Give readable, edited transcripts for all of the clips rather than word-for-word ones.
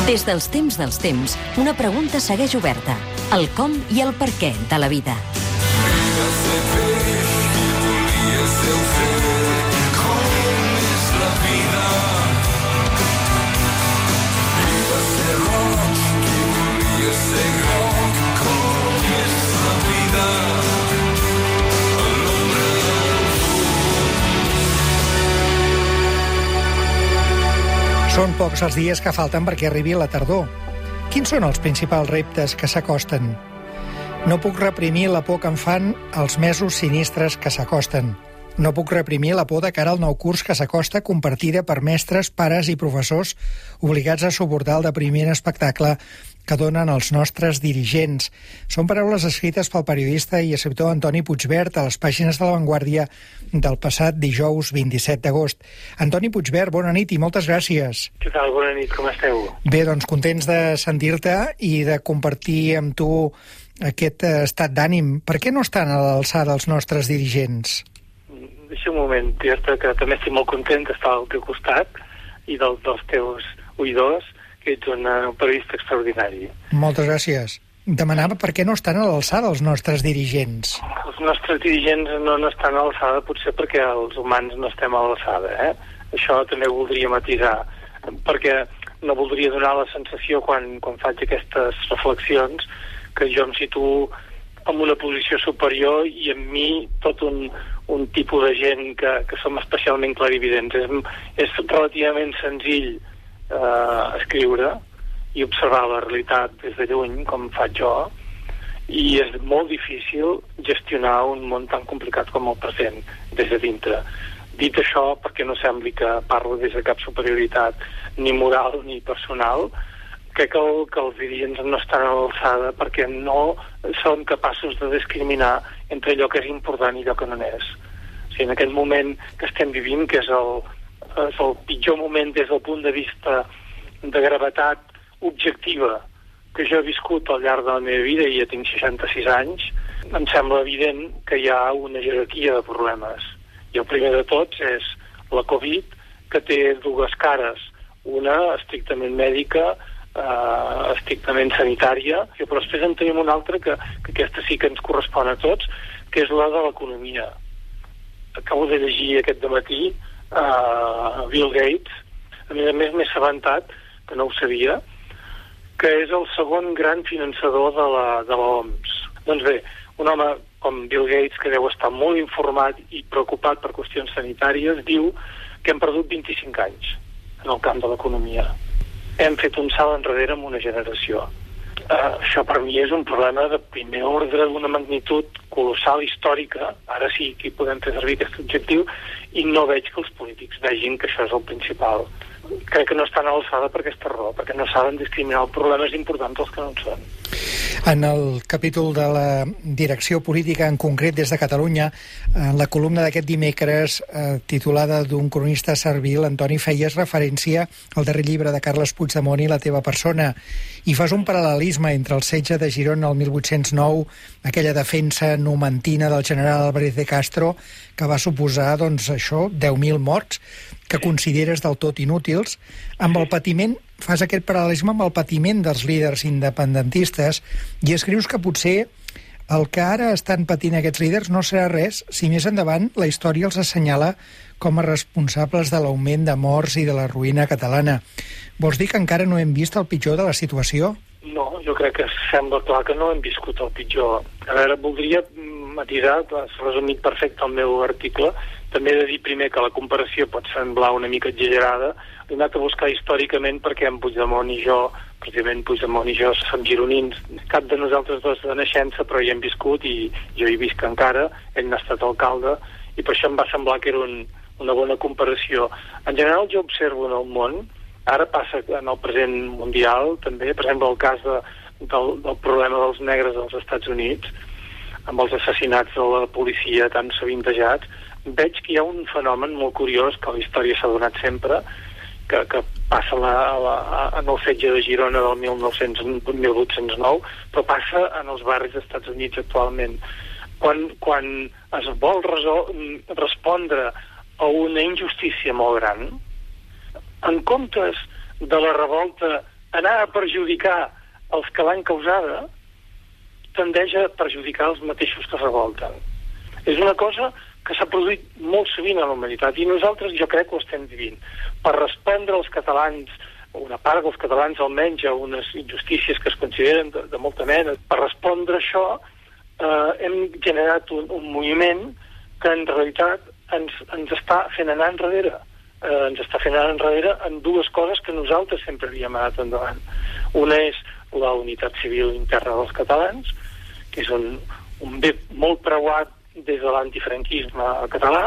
Des dels temps, una pregunta segueix oberta. El com i el per què de la vida. Són pocs els dies que falten perquè arribi la tardor. Quins són els principals reptes que s'acosten? No puc reprimir la por que em fan els mesos sinistres que s'acosten. No puc reprimir la por de cara al nou curs que s'acosta, compartida per mestres, pares i professors obligats a suportar el deprimient espectacle que donen els nostres dirigents. Són paraules escrites pel periodista i escriptor Antoni Puigvert a les pàgines de La Vanguardia del passat dijous 27 d'agost. Antoni Puigvert, bona nit i moltes gràcies. Què tal? Bona nit, com esteu? Bé, doncs contents de sentir-te i de compartir amb tu aquest estat d'ànim. Per què no estan a l'alçada els nostres dirigents? Deixa un moment, dir-te que també estic molt content d'estar al teu costat i dels teus oïdors, que ets un periodista extraordinari. Moltes gràcies. Demanava per què no estan a l'alçada els nostres dirigents. Els nostres dirigents no estan a l'alçada potser perquè els humans no estem a l'alçada, Això també ho voldria matisar, perquè no voldria donar la sensació quan faig aquestes reflexions que jo em situo en una posició superior i en mi tot un tipus de gent que som especialment clarividents. És relativament senzill escriure i observar la realitat des de lluny, com faig jo, i és molt difícil gestionar un món tan complicat com el present des de dintre. Dit això, perquè no sembli que parlo des de cap superioritat ni moral ni personal, crec que els dirigents no estan a l'alçada perquè no són capaços de discriminar entre allò que és important i allò que no és. O sigui, en aquest moment que estem vivint, que és el pitjor moment des del punt de vista de gravetat objectiva que jo he viscut al llarg de la meva vida, i ja tinc 66 anys, em sembla evident que hi ha una jerarquia de problemes. I el primer de tots és la Covid, que té dues cares, una estrictament mèdica, estrictament sanitària, però després en tenim una altra que aquesta sí que ens correspon a tots, que és la de l'economia. Acabo de llegir aquest dematí Bill Gates, a més m'he assabentat, que no ho sabia, que és el segon gran finançador de l'OMS. Doncs bé, un home com Bill Gates, que deu estar molt informat i preocupat per qüestions sanitàries, diu que hem perdut 25 anys en el camp de l'economia. Hem fet un salt enrere en una generació. Això per mi és un problema de primer ordre, d'una magnitud colossal, històrica. Ara sí que hi podem fer servir aquest objectiu, i no veig que els polítics vegin que això és el principal. Crec que no estan a l'alçada per aquesta raó, perquè no saben discriminar els problemes importants dels que no en són. En el capítol de la direcció política, en concret des de Catalunya, en la columna d'aquest dimecres, titulada d'un cronista servil, Antoni, feies referència al darrer llibre de Carles Puigdemont i la teva persona, i fas un paral·lelisme entre el setge de Girona el 1809, aquella defensa numantina del general Álvarez de Castro, que va suposar, doncs, això, 10.000 morts, que consideres del tot inútils, amb el patiment, fas aquest paral·lelisme amb el patiment dels líders independentistes, i escrius que potser el que ara estan patint aquests líders no serà res si més endavant la història els assenyala com a responsables de l'augment de morts i de la ruïna catalana. Vols dir que encara no hem vist el pitjor de la situació? No, jo crec que sembla clar que no hem viscut el pitjor. A veure, voldria matisar, has resumit perfecte el meu article. També he de dir primer que la comparació pot semblar una mica exagerada. He anat a buscar històricament perquè en Puigdemont i jo, precisament Puigdemont i jo, som gironins. Cap de nosaltres dos de naixença, però hi hem viscut i jo hi visc encara. Ell n'ha estat alcalde i per això em va semblar que era una bona comparació. En general jo observo en el món, ara passa en el present mundial també, per exemple el cas del problema dels negres als Estats Units, amb els assassinats de la policia tan sovintejats, veig que hi ha un fenomen molt curiós que a la història s'ha donat sempre, que passa en el setge de Girona del 1809, però passa en els barris dels Estats Units actualment. Quan es vol respondre a una injustícia molt gran, en comptes de la revolta anar a perjudicar els que l'han causada tendeix a perjudicar els mateixos que revolten. És una cosa que s'ha produït molt sovint a la humanitat i nosaltres jo crec que ho estem vivint. Per respondre als catalans, una part dels catalans almenys, a unes injustícies que es consideren de molta mena, per respondre a això hem generat un moviment que en realitat ens està fent anar enrere. Ens està fent anar enrere en dues coses que nosaltres sempre havíem anat endavant. Una és la unitat civil interna dels catalans, que és un bé molt preuat des de l'antifranquisme català,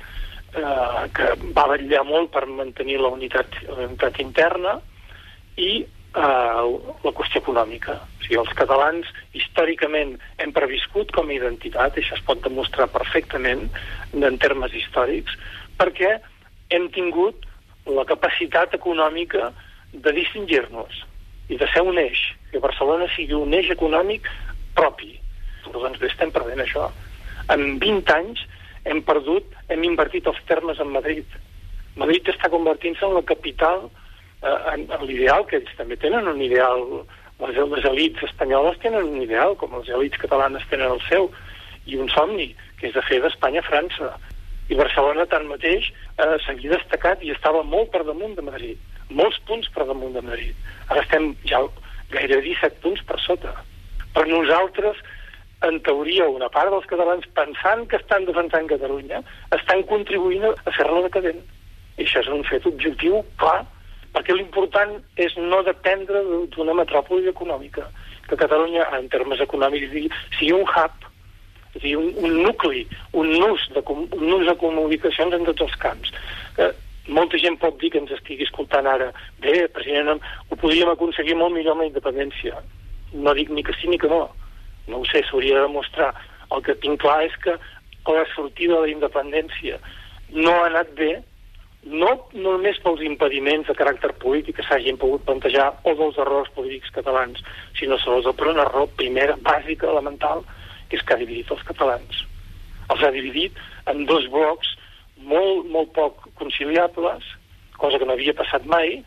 que va vetllar molt per mantenir la unitat interna, i la qüestió econòmica. O sigui, els catalans històricament hem previscut com a identitat, això es pot demostrar perfectament en termes històrics, perquè hem tingut la capacitat econòmica de distingir-nos i de ser un eix, que Barcelona sigui un eix econòmic propi. Doncs bé, estem perdent això. En 20 anys hem invertit els termes en Madrid. Madrid està convertint-se en la capital, en l'ideal, que ells també tenen un ideal. Les elites espanyoles tenen un ideal, com les elites catalanes tenen el seu, i un somni, que és de fer d'Espanya França. I Barcelona, tanmateix, s'havia destacat i estava molt per damunt de Madrid. Molts punts per damunt de Madrid. Ara estem ja gairebé 17 punts per sota. Per nosaltres, en teoria, una part dels catalans, pensant que estan defensant Catalunya, estan contribuint a fer-la decadent. I això és un fet objectiu clar, perquè l'important és no dependre d'una metròpoli econòmica. Que Catalunya, en termes econòmics, sigui un hub, és a dir, un nucli, un nus de comunicacions en tots els camps. Molta gent pot dir que ens estigui escoltant ara, bé, president, ho podríem aconseguir molt millor amb la independència. No dic ni que sí ni que no. No ho sé, s'hauria de demostrar. El que tinc clar és que la sortida de la independència no ha anat bé, no només pels impediments de caràcter polític que s'hagin pogut plantejar o dels errors polítics catalans, sinó sobretot per una raó primera, bàsica, elemental, que és que ha dividit els catalans. Els ha dividit en dos blocs molt, molt poc conciliables, cosa que no havia passat mai,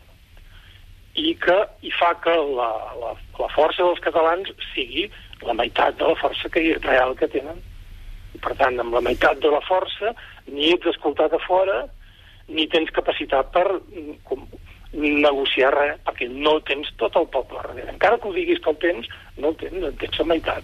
i fa que la força dels catalans sigui la meitat de la força real que tenen. I, per tant, amb la meitat de la força ni ets escoltat a fora, ni tens capacitat per negociar res, perquè no tens tot el poble darrere. Encara que ho diguis que el tens, no el tens, en tens la meitat.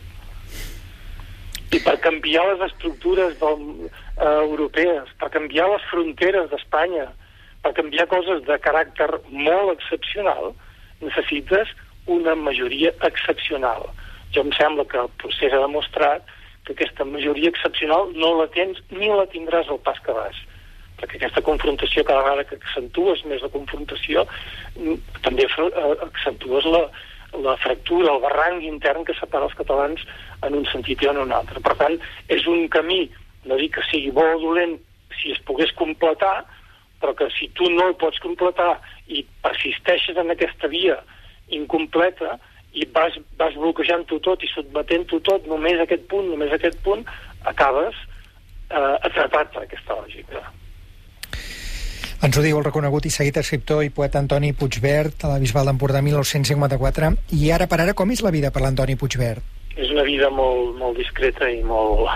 I per canviar les estructures europees, per canviar les fronteres d'Espanya, per canviar coses de caràcter molt excepcional, necessites una majoria excepcional. Jo em sembla que el procés ha demostrat que aquesta majoria excepcional no la tens ni la tindràs al pas que vas. Perquè aquesta confrontació, cada vegada que accentues més la confrontació, també accentues la fractura, el barranc intern que separa els catalans en un sentit i en un altre. Per tant, és un camí, no dic que sigui bo o dolent si es pogués completar, però que si tu no el pots completar i persisteixes en aquesta via incompleta i vas bloquejant-ho tot i sotmetent-ho tot només a aquest punt, acabes atrapat per aquesta lògica. Ens ho diu el reconegut i seguit escriptor i poeta Antoni Puigvert, a la Bisbal d'Empordà 1954. I ara per ara, com és la vida per l'Antoni Puigvert? És una vida molt, molt discreta i molt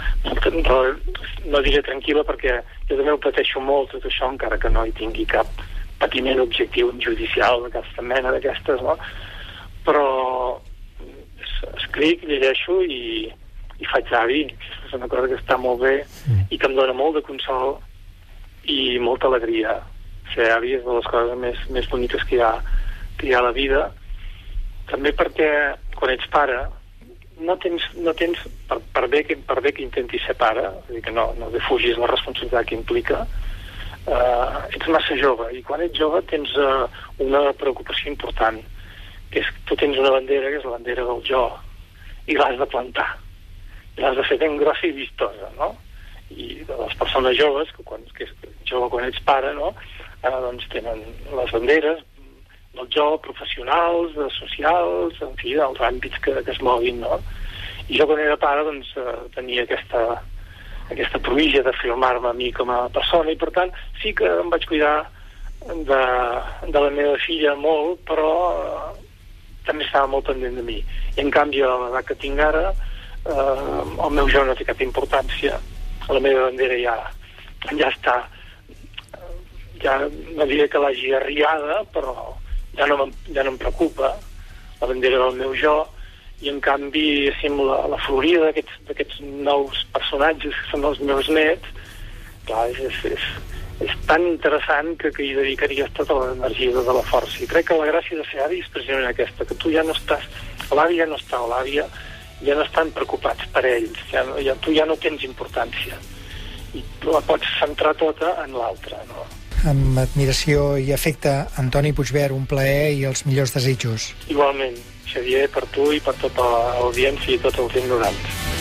no diré tranquil·la, perquè jo també ho pateixo molt, tot això, encara que no hi tingui cap patiment objectiu judicial d'aquesta mena d'aquestes, no? Però escric, llegeixo i faig avi. És una cosa que està molt bé i que em dona molt de consol i molta alegria. Ser avi és de les coses més boniques que hi ha a la vida, també perquè quan ets pare no tens per bé que intentis ser pare, és a dir, que no defugis la responsabilitat que implica, ets massa jove, i quan ets jove tens una preocupació important, que és que tu tens una bandera, que és la bandera del jo, i l'has de plantar, i l'has de fer ben grossa i vistosa, no? I de les persones joves, que és jove quan ets pare, no? Doncs tenen les banderes del jo, professionals, socials, en fi, dels àmbits que es moguin, no? I jo quan era pare, doncs, tenia aquesta provilla de filmar-me a mi com a persona, i per tant sí que em vaig cuidar de la meva filla molt, però també estava molt pendent de mi. I en canvi, a l'edat que tinc ara, el meu jo no té cap importància. La meva bandera ja està, ja no diré que l'hagi arriada, però ja no em preocupa la bandera del meu jo. I en canvi, la florida d'aquests nous personatges que són els meus nets, clar, és tan interessant que hi dedicaries tota l'energia, tota la força. I crec que la gràcia de ser avi és precisament aquesta, que tu ja no estàs, l'avi ja no està, o l'àvia ja no estan preocupats per ells, tu ja no tens importància i tu la pots centrar tota en l'altre, no? Amb admiració i afecte, Antoni Puigvert, un plaer i els millors desitjos. Igualment, Xavier, per tu i per tota l'audiència i tots els ignorants.